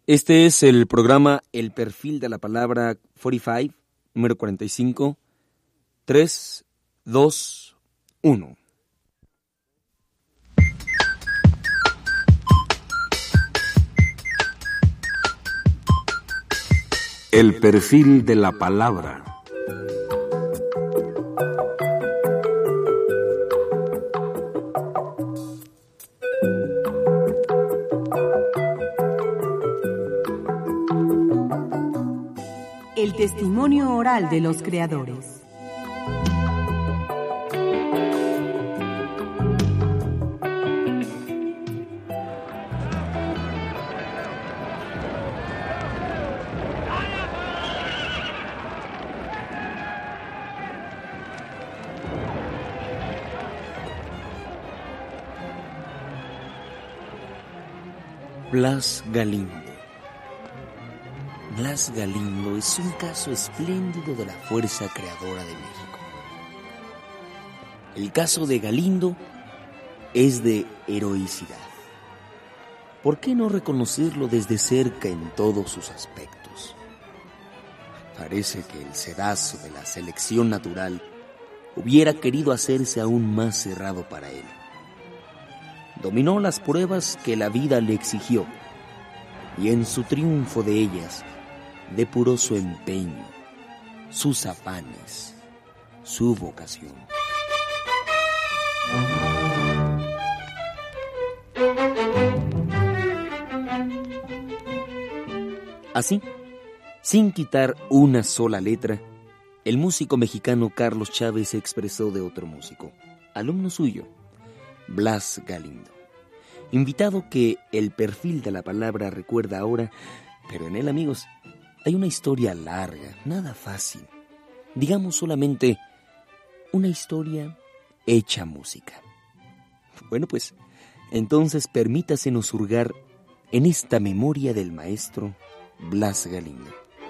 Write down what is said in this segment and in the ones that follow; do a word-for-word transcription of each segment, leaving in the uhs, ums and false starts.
Este es el programa El Perfil de la Palabra cuarenta y cinco, número cuarenta y cinco, tres, dos, uno. El Perfil de la Palabra. El testimonio oral de los creadores. Blas Galindo. Blas Galindo es un caso espléndido de la fuerza creadora de México. El caso de Galindo es de heroicidad. ¿Por qué no reconocerlo desde cerca en todos sus aspectos? Parece que el sedazo de la selección natural hubiera querido hacerse aún más cerrado para él. Dominó las pruebas que la vida le exigió y en su triunfo de ellas depuró su empeño, sus afanes, su vocación. Así, sin quitar una sola letra, el músico mexicano Carlos Chávez se expresó de otro músico, alumno suyo, Blas Galindo, invitado que el perfil de la palabra recuerda ahora, pero en él, amigos, hay una historia larga, nada fácil. Digamos solamente una historia hecha música. Bueno, pues, entonces permítasenos hurgar en esta memoria del maestro Blas Galindo.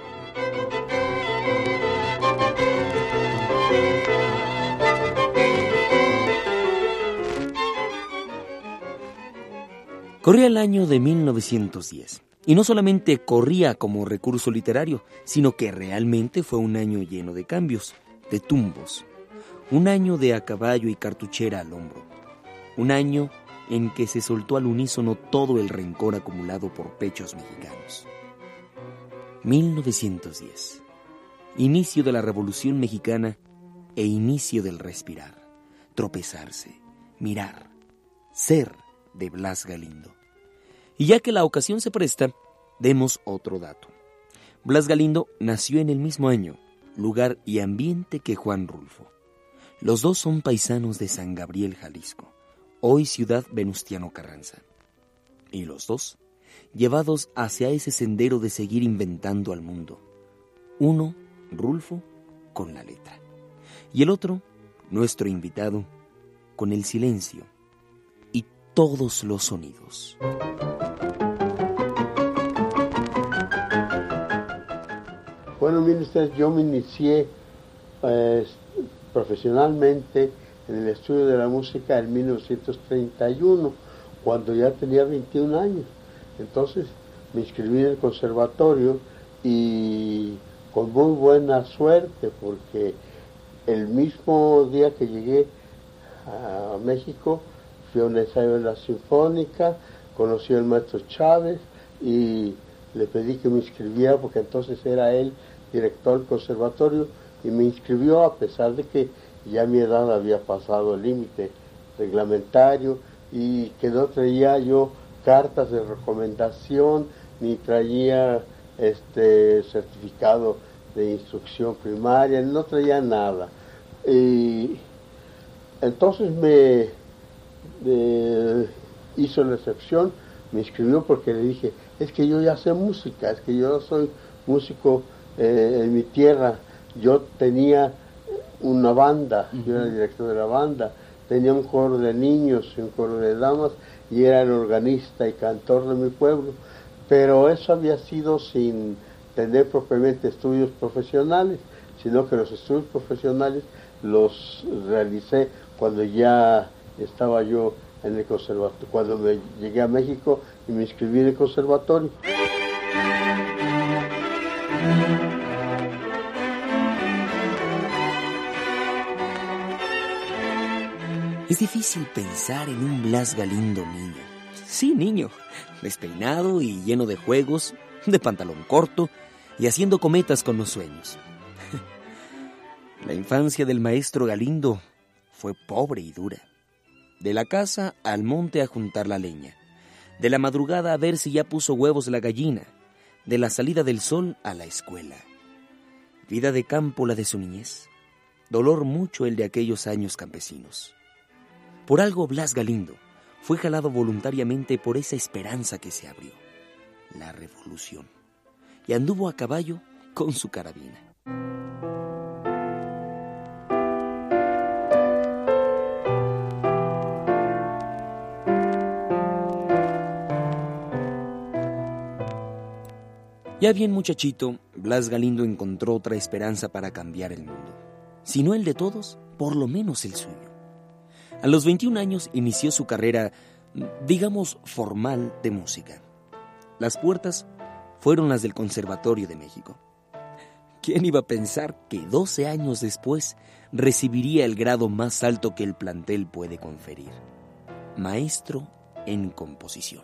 Corría el año de mil novecientos diez, y no solamente corría como recurso literario, sino que realmente fue un año lleno de cambios, de tumbos, un año de a caballo y cartuchera al hombro, un año en que se soltó al unísono todo el rencor acumulado por pechos mexicanos. mil novecientos diez, inicio de la Revolución Mexicana e inicio del respirar, tropezarse, mirar, ser de Blas Galindo. Y ya que la ocasión se presta, demos otro dato. Blas Galindo nació en el mismo año, lugar y ambiente que Juan Rulfo. Los dos son paisanos de San Gabriel, Jalisco, hoy ciudad Venustiano Carranza. Y los dos, llevados hacia ese sendero de seguir inventando al mundo. Uno, Rulfo, con la letra. Y el otro, nuestro invitado, con el silencio y todos los sonidos. Bueno, miren ustedes, yo me inicié eh, profesionalmente en el estudio de la música en mil novecientos treinta y uno, cuando ya tenía veintiún años. Entonces me inscribí en el conservatorio y con muy buena suerte, porque el mismo día que llegué a México fui a un ensayo de la Sinfónica, conocí al maestro Chávez y le pedí que me inscribiera, porque entonces era él director del conservatorio, y me inscribió a pesar de que ya mi edad había pasado el límite reglamentario y que no traía yo cartas de recomendación ni traía este certificado de instrucción primaria, no traía nada. Y entonces me eh, hizo la excepción, me inscribió porque le dije, es que yo ya sé música, es que yo soy músico eh, en mi tierra. Yo tenía una banda, uh-huh. Yo era el director de la banda, tenía un coro de niños y un coro de damas, y era el organista y cantor de mi pueblo, pero eso había sido sin tener propiamente estudios profesionales, sino que los estudios profesionales los realicé cuando ya estaba yo en el conservatorio, cuando me llegué a México y me inscribí en el conservatorio. Es difícil pensar en un Blas Galindo niño. Sí, niño, despeinado y lleno de juegos, de pantalón corto y haciendo cometas con los sueños. La infancia del maestro Galindo fue pobre y dura. De la casa al monte a juntar la leña, de la madrugada a ver si ya puso huevos la gallina, de la salida del sol a la escuela. Vida de campo la de su niñez, dolor mucho el de aquellos años campesinos. Por algo Blas Galindo fue jalado voluntariamente por esa esperanza que se abrió, la revolución, y anduvo a caballo con su carabina. Ya bien muchachito, Blas Galindo encontró otra esperanza para cambiar el mundo. Si no el de todos, por lo menos el suyo. A los veintiún años inició su carrera, digamos, formal de música. Las puertas fueron las del Conservatorio de México. ¿Quién iba a pensar que doce años después recibiría el grado más alto que el plantel puede conferir? Maestro en composición.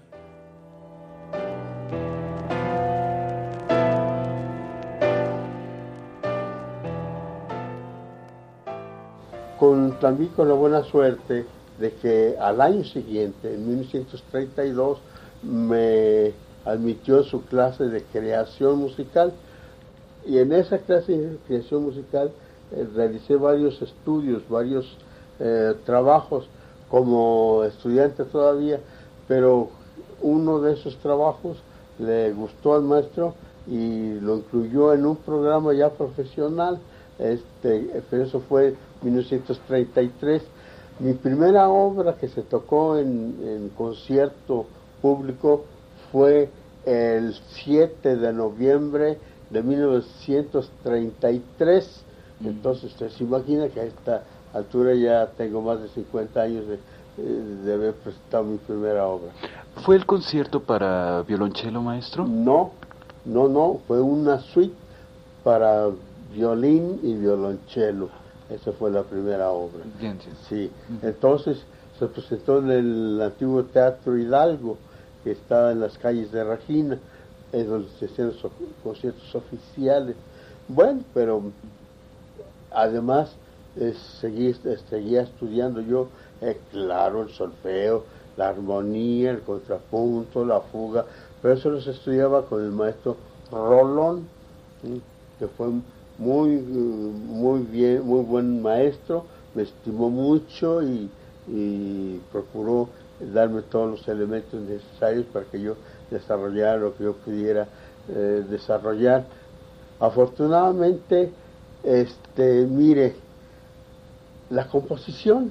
Con, también con la buena suerte de que al año siguiente, en mil novecientos treinta y dos, me admitió en su clase de creación musical, y en esa clase de creación musical eh, realicé varios estudios, varios eh, trabajos como estudiante todavía, pero uno de esos trabajos le gustó al maestro y lo incluyó en un programa ya profesional. Este, pero eso fue mil novecientos treinta y tres. Mi primera obra que se tocó en, en concierto público fue el siete de noviembre de mil novecientos treinta y tres. Entonces usted se imagina que a esta altura ya tengo más de cincuenta años de, de haber presentado mi primera obra. ¿Fue el concierto para violonchelo, maestro? No, no, no, fue una suite para violín y violonchelo. Esa fue la primera obra. Bien, sí. Entonces se presentó en el antiguo Teatro Hidalgo, que estaba en las calles de Regina, es donde se hacían los conciertos oficiales. Bueno, pero además eh, seguí, eh, seguía estudiando yo, eh, claro, el solfeo, la armonía, el contrapunto, la fuga, pero eso los estudiaba con el maestro Rolón, ¿sí? Que fue muy muy bien, muy buen maestro, me estimó mucho y, y procuró darme todos los elementos necesarios para que yo desarrollara lo que yo pudiera eh, desarrollar. Afortunadamente, este, mire, la composición,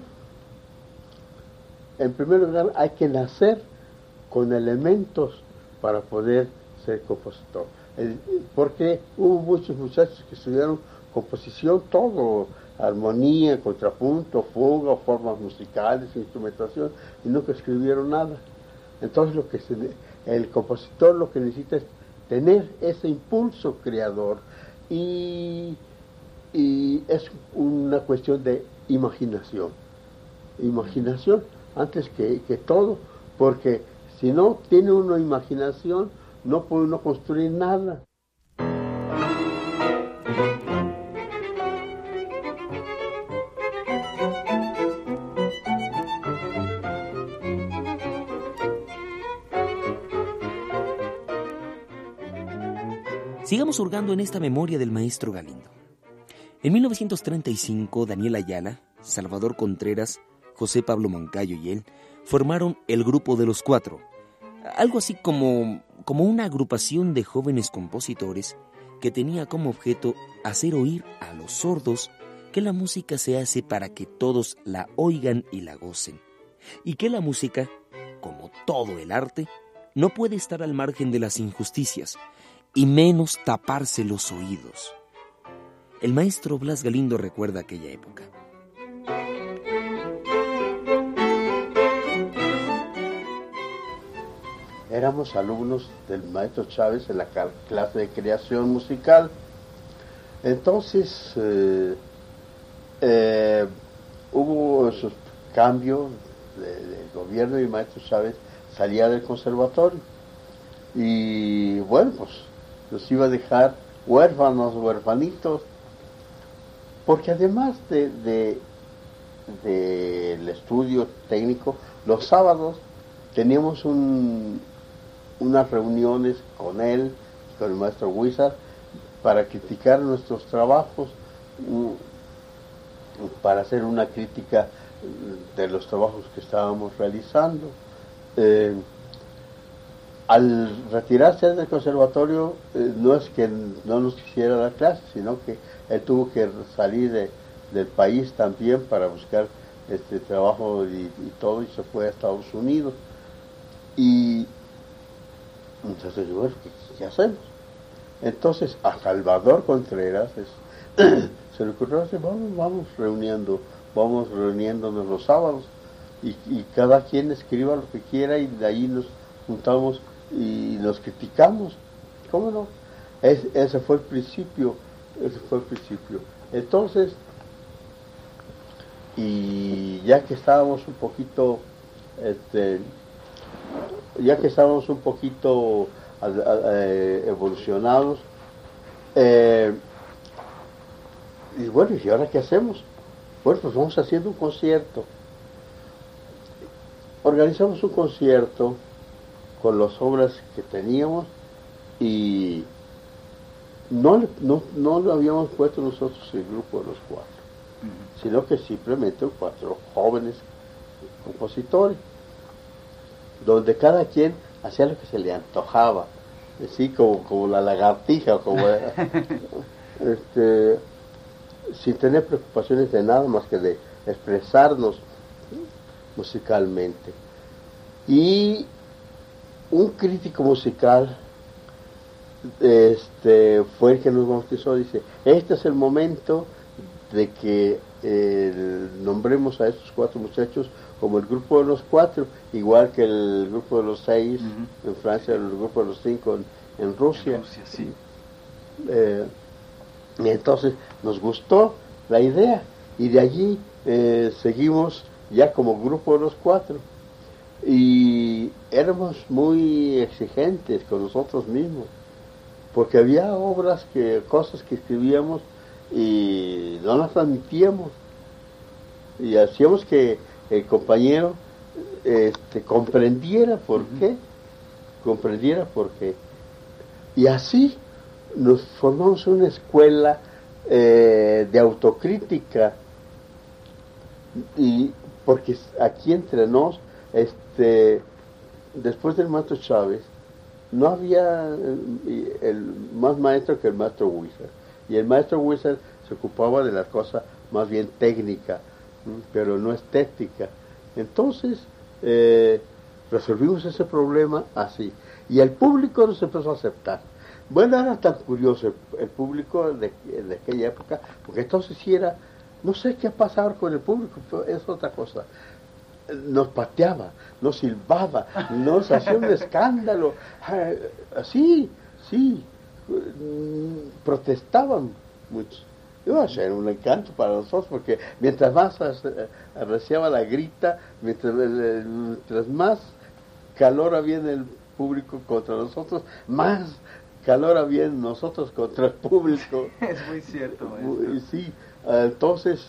en primer lugar hay que nacer con elementos para poder ser compositor. El, porque hubo muchos muchachos que estudiaron composición, todo, armonía, contrapunto, fuga, formas musicales, instrumentación, y nunca escribieron nada. Entonces lo que se, el compositor lo que necesita es tener ese impulso creador, y, y es una cuestión de imaginación, imaginación antes que, que todo, porque si no tiene uno imaginación, no puede uno construir nada. Sigamos hurgando en esta memoria del maestro Galindo. En mil novecientos treinta y cinco, Daniel Ayala, Salvador Contreras, José Pablo Moncayo y él formaron el Grupo de los Cuatro, algo así como, como una agrupación de jóvenes compositores que tenía como objeto hacer oír a los sordos que la música se hace para que todos la oigan y la gocen, y que la música, como todo el arte, no puede estar al margen de las injusticias, y menos taparse los oídos. El maestro Blas Galindo recuerda aquella época. Éramos alumnos del maestro Chávez en la clase de creación musical. Entonces, eh, eh, hubo esos cambio del gobierno y el maestro Chávez salía del conservatorio. Y bueno, pues nos iba a dejar huérfanos, huérfanitos, porque además de, de, de el estudio técnico, los sábados teníamos un, unas reuniones con él, con el maestro Huizar, para criticar nuestros trabajos, para hacer una crítica de los trabajos que estábamos realizando. Eh, al retirarse del conservatorio, eh, no es que no nos quisiera dar clases, sino que él tuvo que salir de, del país también para buscar este trabajo y, y todo, y se fue a Estados Unidos. Y entonces, bueno, ¿qué, qué hacemos? Entonces a Salvador Contreras es, se le ocurrió decir, vamos, vamos reuniendo, vamos reuniéndonos los sábados y, y cada quien escriba lo que quiera y de ahí nos juntamos y nos criticamos. ¿Cómo no? Es, ese fue el principio, ese fue el principio. Entonces, y ya que estábamos un poquito, este, ya que estábamos un poquito a, a, a, evolucionados, eh, y bueno, ¿y ahora qué hacemos? Bueno, pues vamos haciendo un concierto. Organizamos un concierto con las obras que teníamos y no, no, no lo habíamos puesto nosotros el grupo de los cuatro, uh-huh. sino que simplemente cuatro jóvenes compositores, donde cada quien hacía lo que se le antojaba, así como, como la lagartija, como este, sin tener preocupaciones de nada más que de expresarnos musicalmente. Y un crítico musical este, fue el que nos bautizó, dice, este es el momento de que eh, nombremos a estos cuatro muchachos como el grupo de los cuatro, igual que el grupo de los seis uh-huh. en Francia, el grupo de los cinco en, en Rusia. En Rusia sí. eh, y entonces nos gustó la idea y de allí eh, seguimos ya como grupo de los cuatro. Y éramos muy exigentes con nosotros mismos, porque había obras, que cosas que escribíamos y no las admitíamos, y hacíamos que el compañero este, comprendiera por uh-huh. qué, comprendiera por qué. Y así nos formamos una escuela eh, de autocrítica, y porque aquí entre nos, este, después del maestro Chávez, no había el, el más maestro que el maestro Huizar, y el maestro Huizar se ocupaba de las cosas más bien técnicas, pero no estética. Entonces eh, resolvimos ese problema así, y el público nos empezó a aceptar. Bueno, era tan curioso el, el público de, de aquella época, porque entonces sí era, no sé qué pasaba con el público, pero es otra cosa. Nos pateaba, nos silbaba, nos hacía un escándalo, así, sí, protestaban mucho. Iba a ser un encanto para nosotros, porque mientras más arreciaba la grita, mientras, mientras más calor había en el público contra nosotros, más calor había en nosotros contra el público. Es muy cierto, maestro. Sí, entonces,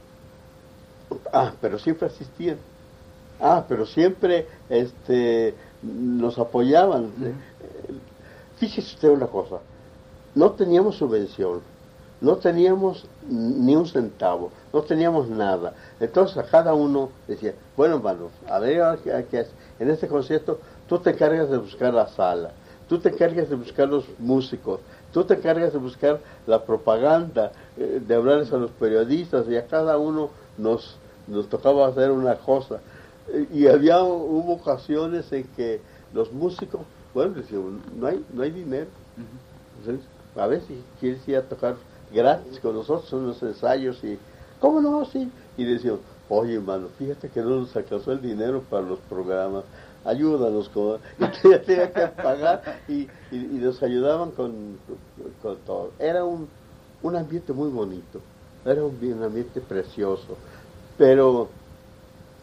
ah, pero siempre asistían. Ah, pero siempre este, nos apoyaban. Uh-huh. Fíjese usted una cosa, no teníamos subvención, no teníamos ni un centavo, no teníamos nada. Entonces a cada uno decía, bueno, hermano, a ver qué haces. En este concierto tú te encargas de buscar la sala, tú te encargas de buscar los músicos, tú te encargas de buscar la propaganda, eh, de hablarles a los periodistas, y a cada uno nos, nos tocaba hacer una cosa. Y había, hubo ocasiones en que los músicos, bueno, decían, no hay, no hay dinero. Uh-huh. Entonces, a ver si quieres ir a tocar gratis con nosotros unos ensayos, y, ¿cómo no? Sí. Y decían, oye, hermano, fíjate que no nos alcanzó el dinero para los programas, ayúdanos con... Y tenía que pagar, y, y, y nos ayudaban con, con todo. Era un, un ambiente muy bonito, era un, un ambiente precioso, pero...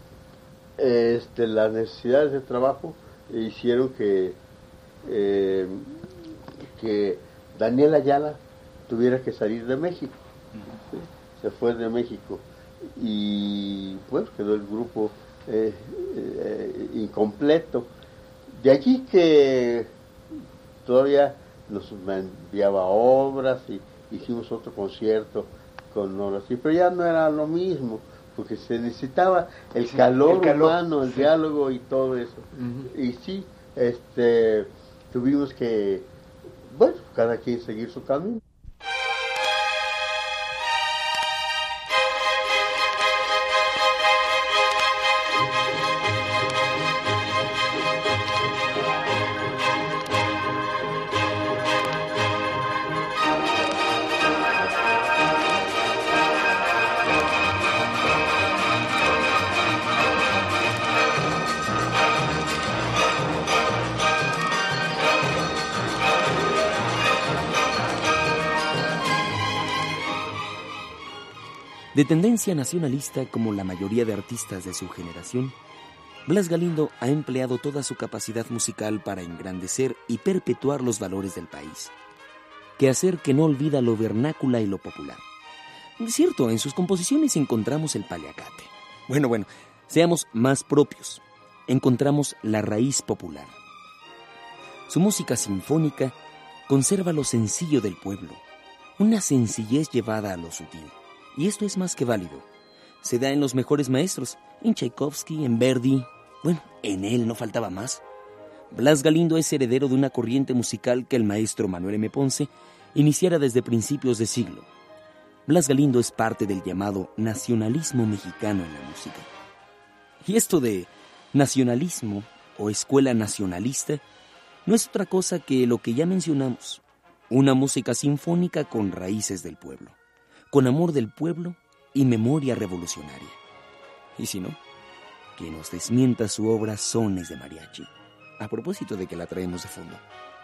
este, las necesidades de trabajo hicieron que, eh, que Daniel Ayala tuviera que salir de México. ¿Sí? Se fue de México y bueno, quedó el grupo eh, eh, incompleto. De allí que todavía nos enviaba obras y hicimos otro concierto con obras, pero ya no era lo mismo, porque se necesitaba el, sí, calor, el calor humano, el sí. diálogo y todo eso. Uh-huh. Y sí, este, tuvimos que, bueno, cada quien seguir su camino. De tendencia nacionalista como la mayoría de artistas de su generación, Blas Galindo ha empleado toda su capacidad musical para engrandecer y perpetuar los valores del país, quehacer que no olvida lo vernácula y lo popular. Es cierto, en sus composiciones encontramos el paliacate. Bueno, bueno, seamos más propios. Encontramos la raíz popular. Su música sinfónica conserva lo sencillo del pueblo, una sencillez llevada a lo sutil. Y esto es más que válido. Se da en los mejores maestros, en Tchaikovsky, en Verdi. Bueno, en él no faltaba más. Blas Galindo es heredero de una corriente musical que el maestro Manuel M. Ponce iniciara desde principios de siglo. Blas Galindo es parte del llamado nacionalismo mexicano en la música. Y esto de nacionalismo o escuela nacionalista no es otra cosa que lo que ya mencionamos, una música sinfónica con raíces del pueblo, con amor del pueblo y memoria revolucionaria. Y si no, que nos desmienta su obra Sones de Mariachi, a propósito de que la traemos de fondo.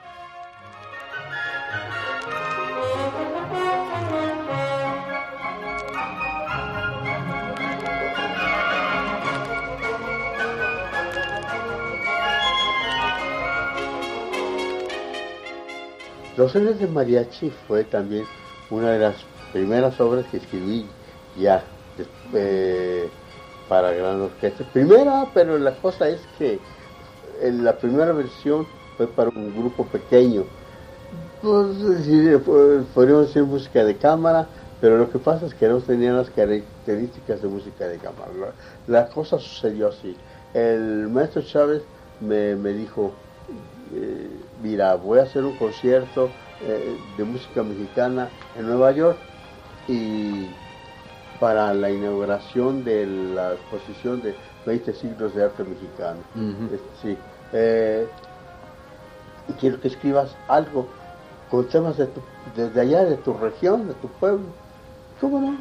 Los Sones de Mariachi fue también una de las primeras obras que escribí ya eh, para gran orquesta. Primera, pero la cosa es que en la primera versión fue para un grupo pequeño. Pues, podríamos decir música de cámara, pero lo que pasa es que no tenían las características de música de cámara. La, la cosa sucedió así. El maestro Chávez me, me dijo, eh, mira, voy a hacer un concierto eh, de música mexicana en Nueva York, y para la inauguración de la exposición de veinte siglos de arte mexicano. Uh-huh. Sí. Eh, quiero que escribas algo con temas de tu, desde allá, de tu región, de tu pueblo. ¿Cómo no?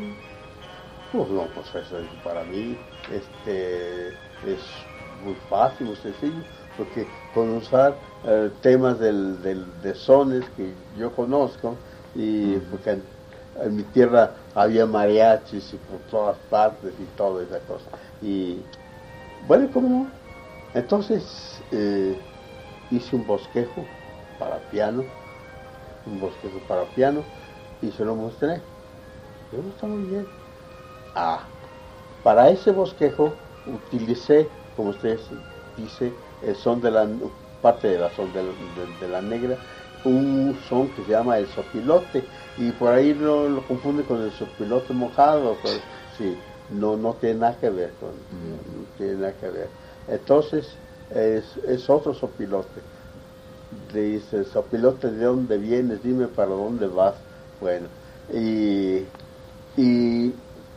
Pues no, pues eso para mí este, es muy fácil, muy sencillo, porque con usar eh, temas del, del, de sones que yo conozco, y uh-huh. porque en mi tierra había mariachis y por todas partes y toda esa cosa. Y bueno, ¿cómo no? Entonces eh, hice un bosquejo para piano, un bosquejo para piano, y se lo mostré. Yo no está muy bien. Ah, para ese bosquejo utilicé, como ustedes dice, el son de la parte de la son de la, de, de la negra, un son que se llama el sopilote, y por ahí lo, lo confunde con el sopilote mojado, pues, sí, no, no tiene nada que ver, con, mm. no tiene nada que ver. Entonces, es, es otro sopilote. Dice, sopilote, ¿de dónde vienes? Dime para dónde vas. Bueno, y, y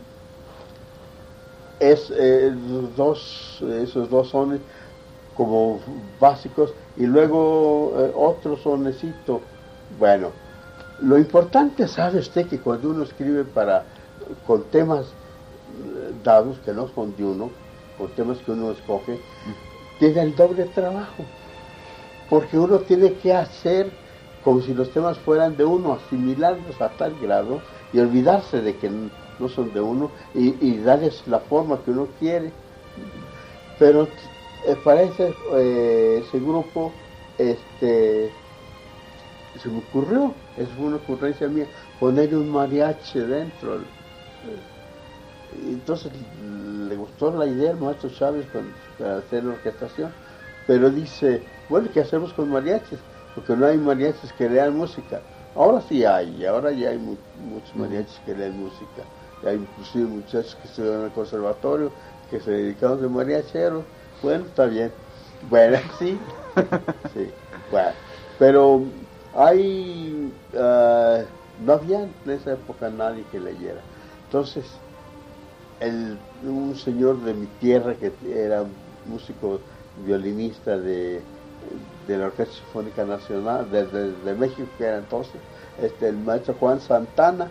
es, eh, dos, esos dos sones como básicos, y luego eh, otro sonecito. Bueno, lo importante, sabe usted, que cuando uno escribe para con temas dados que no son de uno, con temas que uno escoge, tiene el doble trabajo, porque uno tiene que hacer como si los temas fueran de uno, asimilarlos a tal grado y olvidarse de que no son de uno, y, y darles la forma que uno quiere. Pero eh, para ese, eh, ese grupo, este, se me ocurrió, eso fue una ocurrencia mía, poner un mariachi dentro. Entonces le gustó la idea al maestro Chávez con, para hacer la orquestación, pero dice, bueno, ¿qué hacemos con mariachis? Porque no hay mariachis que lean música. Ahora sí hay, ahora ya hay mu- muchos mariachis que leen música. Y hay inclusive muchachos que estudian en el conservatorio, que se dedicaron de mariacheros. Bueno, está bien. Bueno, sí, sí, bueno. Pero hay, uh, no había en esa época nadie que leyera. Entonces, el, un señor de mi tierra que era músico violinista de, de la Orquesta Sinfónica Nacional de, de, de México, que era entonces este, el maestro Juan Santana,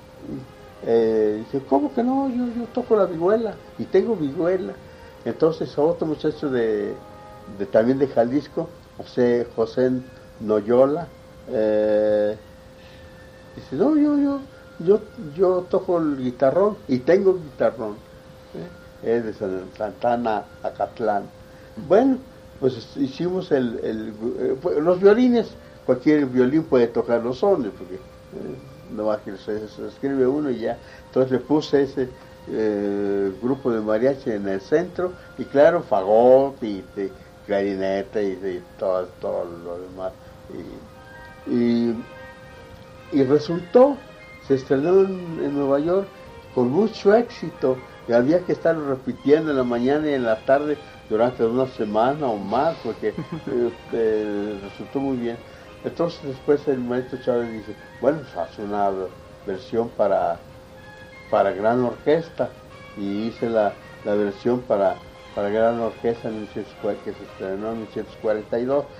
eh, dice, ¿cómo que no? Yo, yo toco la vihuela y tengo vihuela. Entonces otro muchacho de, de también de Jalisco, José, José Noyola, eh, dice, no, yo, yo Yo, yo toco el guitarrón y tengo guitarrón, ¿eh? Es de San, Santana, Acatlán. Bueno, pues hicimos el, el, eh, los violines, cualquier violín puede tocar los sones, porque eh, no va que se, se escribe uno y ya. Entonces le puse ese eh, grupo de mariachi en el centro, y claro, fagot y, y clarineta y, y todo, todo lo demás. Y, y, y resultó, se estrenó en, en Nueva York con mucho éxito, y había que estarlo repitiendo en la mañana y en la tarde durante una semana o más, porque eh, eh, resultó muy bien. Entonces después el maestro Chávez dice, bueno, pues haz una versión para, para gran orquesta, y hice la, la versión para, para gran orquesta en mil novecientos cuarenta, que se estrenó en mil novecientos cuarenta y dos.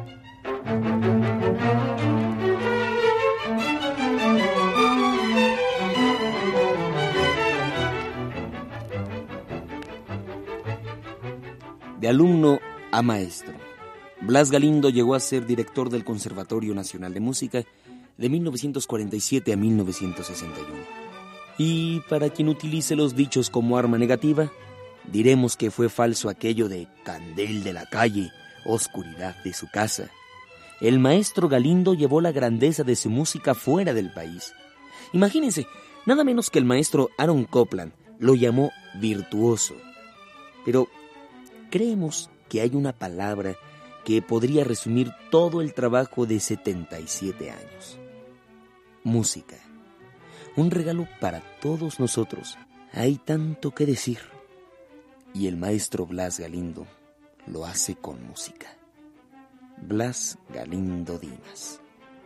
De alumno a maestro, Blas Galindo llegó a ser director del Conservatorio Nacional de Música de mil novecientos cuarenta y siete a mil novecientos sesenta y uno. Y para quien utilice los dichos como arma negativa, diremos que fue falso aquello de candel de la calle, oscuridad de su casa. El maestro Galindo llevó la grandeza de su música fuera del país. Imagínense, nada menos que el maestro Aaron Copland lo llamó virtuoso. Pero creemos que hay una palabra que podría resumir todo el trabajo de setenta y siete años. Música. Un regalo para todos nosotros. Hay tanto que decir. Y el maestro Blas Galindo lo hace con música. Blas Galindo Dimas.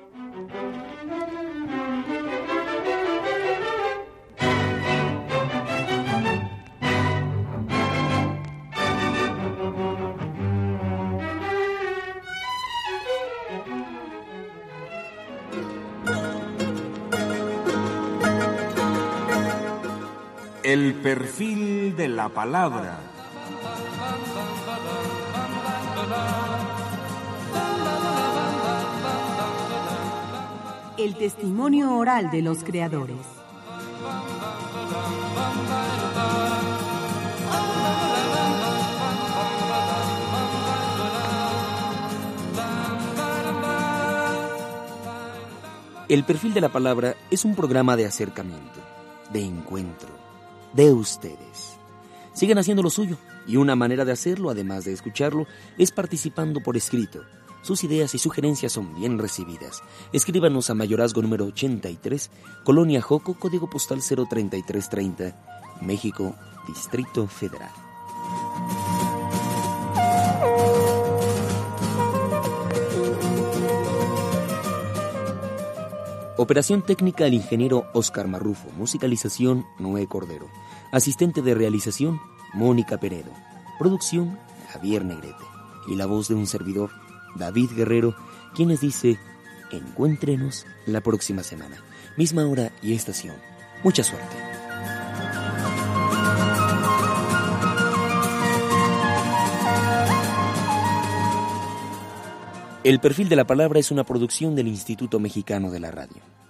El perfil de la palabra. El testimonio oral de los creadores. El perfil de la palabra es un programa de acercamiento, de encuentro, de ustedes. Sigan haciendo lo suyo, y una manera de hacerlo, además de escucharlo, es participando por escrito. Sus ideas y sugerencias son bien recibidas. Escríbanos a Mayorazgo número ochenta y tres, Colonia Joco, código postal cero treinta y tres treinta, México, Distrito Federal. Operación técnica el ingeniero Oscar Marrufo. Musicalización Noé Cordero. Asistente de realización Mónica Peredo. Producción Javier Negrete. Y la voz de un servidor, David Guerrero, quien les dice, encuéntrenos la próxima semana. Misma hora y estación. Mucha suerte. El perfil de la palabra es una producción del Instituto Mexicano de la Radio.